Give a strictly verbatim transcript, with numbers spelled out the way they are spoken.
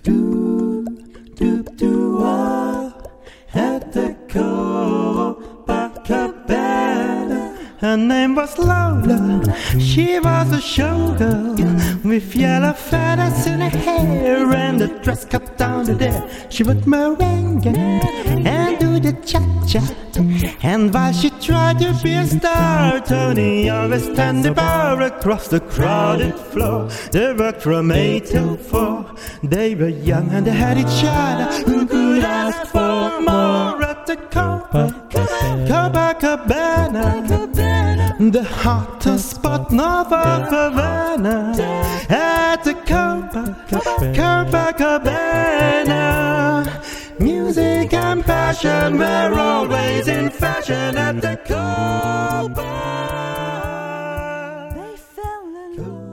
Doop, doop, doo, ah, at the Copacabana. Her name was Lola, she was a showgirl with yellow feathers in her hair and a dress cut down to there. She would merengue and do the cha-cha, and while she tried to be a star, Tony always stand the bar across the crowded floor. They worked from eight till four. They were young and they had each other. Who could ask for more at the Copacabana? The hottest spot north of Havana, at the Copacabana. Music and passion were always in fashion at the Copa. They fell in love.